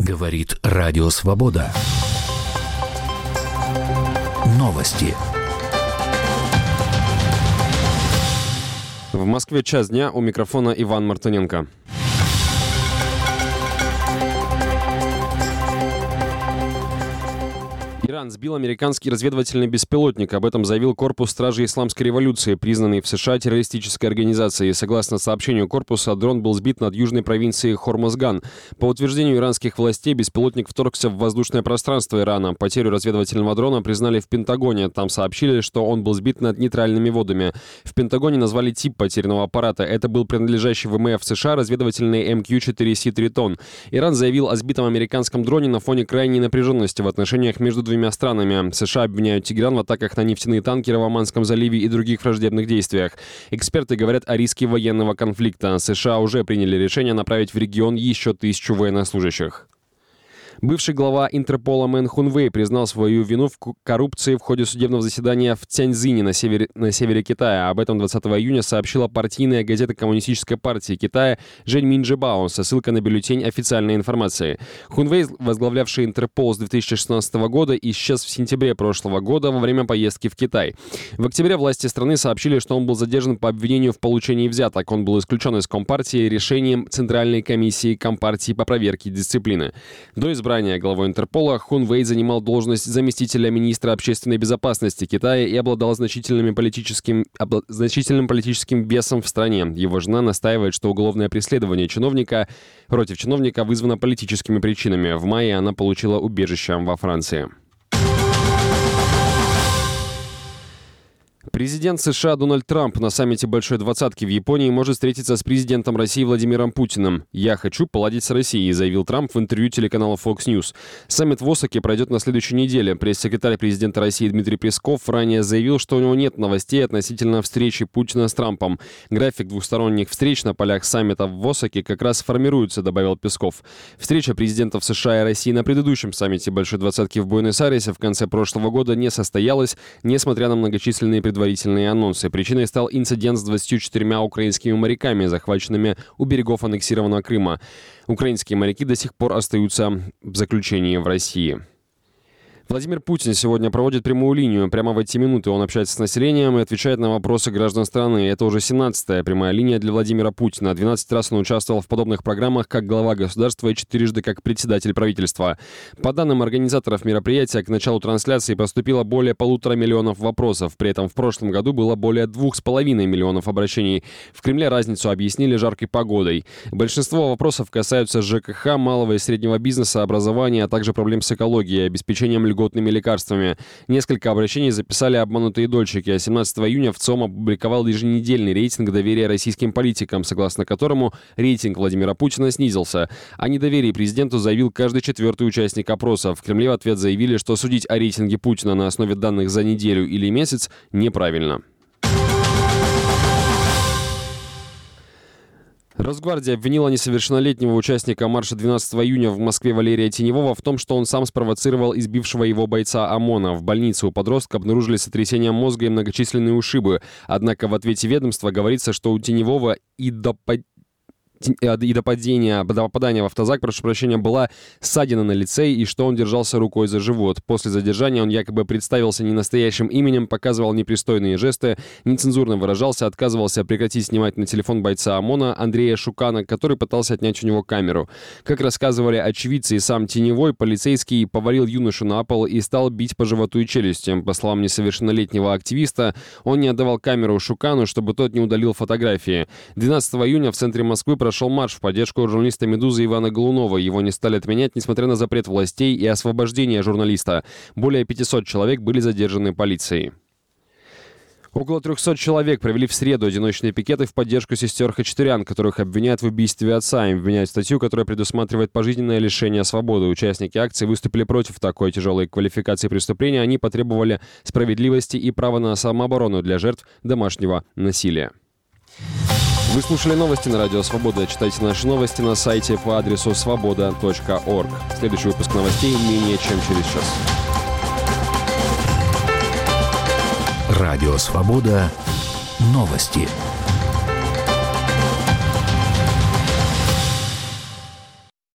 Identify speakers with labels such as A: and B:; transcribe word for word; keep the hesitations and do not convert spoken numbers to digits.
A: Говорит Радио Свобода. Новости.
B: В Москве час дня, у микрофона Иван Мартыненко. Иран сбил американский разведывательный беспилотник. Об этом заявил Корпус Стражей Исламской революции, признанный в США террористической организацией. Согласно сообщению корпуса, дрон был сбит над южной провинцией Хормозган. По утверждению иранских властей, беспилотник вторгся в воздушное пространство Ирана. Потерю разведывательного дрона признали в Пентагоне. Там сообщили, что он был сбит над нейтральными водами. В Пентагоне назвали тип потерянного аппарата. Это был принадлежащий ВМФ США разведывательный эм кью четыре си Тритон. Иран заявил о сбитом американском дроне на фоне крайней напряженности в отношениях между двумя странами. США обвиняют Тегеран в атаках на нефтяные танкеры в Оманском заливе и других враждебных действиях. Эксперты говорят о риске военного конфликта. США уже приняли решение направить в регион еще тысячу военнослужащих. Бывший глава Интерпола Мэн Хунвей признал свою вину в коррупции в ходе судебного заседания в Цяньцзине на севере, на севере Китая. Об этом двадцатого июня сообщила партийная газета Коммунистической партии Китая Жэнь Минджибао со ссылкой на бюллетень официальной информации. Хунвей, возглавлявший Интерпол с две тысячи шестнадцатого года, исчез в сентябре прошлого года во время поездки в Китай. В октябре власти страны сообщили, что он был задержан по обвинению в получении взяток. Он был исключен из Компартии решением Центральной комиссии Компартии по проверке дисциплины. До избрания Ранее главой Интерпола Хунвей занимал должность заместителя министра общественной безопасности Китая и обладал значительным политическим, обла- значительным политическим весом в стране. Его жена настаивает, что уголовное преследование чиновника против чиновника вызвано политическими причинами. В мае она получила убежище во Франции. Президент США Дональд Трамп на саммите Большой Двадцатки в Японии может встретиться с президентом России Владимиром Путиным. «Я хочу поладить с Россией», заявил Трамп в интервью телеканала Fox News. Саммит в Осаке пройдет на следующей неделе. Пресс-секретарь президента России Дмитрий Песков ранее заявил, что у него нет новостей относительно встречи Путина с Трампом. График двухсторонних встреч на полях саммита в Осаке как раз формируется, добавил Песков. Встреча президентов США и России на предыдущем саммите Большой Двадцатки в Буэнос-Айресе в конце прошлого года не состоялась, несмотря на многочисленные предварительные предварительные анонсы. Причиной стал инцидент с двадцатью четырьмя украинскими моряками, захваченными у берегов аннексированного Крыма. Украинские моряки до сих пор остаются в заключении в России. Владимир Путин сегодня проводит прямую линию. Прямо в эти минуты он общается с населением и отвечает на вопросы граждан страны. Это уже семнадцатая прямая линия для Владимира Путина. двенадцать раз он участвовал в подобных программах как глава государства и четырежды как председатель правительства. По данным организаторов мероприятия, к началу трансляции поступило более полутора миллионов вопросов. При этом в прошлом году было более двух с половиной миллионов обращений. В Кремле разницу объяснили жаркой погодой. Большинство вопросов касаются ЖКХ, малого и среднего бизнеса, образования, а также проблем с экологией, обеспечением льготными лекарствами. Несколько обращений записали обманутые дольщики, а семнадцатого июня ВЦИОМ опубликовал еженедельный рейтинг доверия российским политикам, согласно которому рейтинг Владимира Путина снизился. О недоверии президенту заявил каждый четвертый участник опроса. В Кремле в ответ заявили, что судить о рейтинге Путина на основе данных за неделю или месяц неправильно. Росгвардия обвинила несовершеннолетнего участника марша двенадцатого июня в Москве Валерия Теневого в том, что он сам спровоцировал избившего его бойца ОМОНа. В больнице у подростка обнаружили сотрясение мозга и многочисленные ушибы. Однако в ответе ведомства говорится, что у Теневого и до и до падения, до попадания в автозак, прошу прощения, была ссадина на лице и что он держался рукой за живот. После задержания он якобы представился ненастоящим именем, показывал непристойные жесты, нецензурно выражался, отказывался прекратить снимать на телефон бойца ОМОНа Андрея Шукана, который пытался отнять у него камеру. Как рассказывали очевидцы и сам Теневой, полицейский повалил юношу на пол и стал бить по животу и челюстям. По словам несовершеннолетнего активиста, он не отдавал камеру Шукану, чтобы тот не удалил фотографии. двенадцатого июня в центре Москвы прошел Прошел марш в поддержку журналиста «Медузы» Ивана Голунова. Его не стали отменять, несмотря на запрет властей и освобождение журналиста. Более пятисот человек были задержаны полицией. Около трехсот человек провели в среду одиночные пикеты в поддержку сестер Хачатурян, которых обвиняют в убийстве отца. Им вменяют статью, которая предусматривает пожизненное лишение свободы. Участники акции выступили против такой тяжелой квалификации преступления. Они потребовали справедливости и права на самооборону для жертв домашнего насилия. Вы слушали новости на Радио Свобода. Читайте наши новости на сайте по адресу свобода точка орг. Следующий выпуск новостей менее чем через час.
A: Радио Свобода. Новости.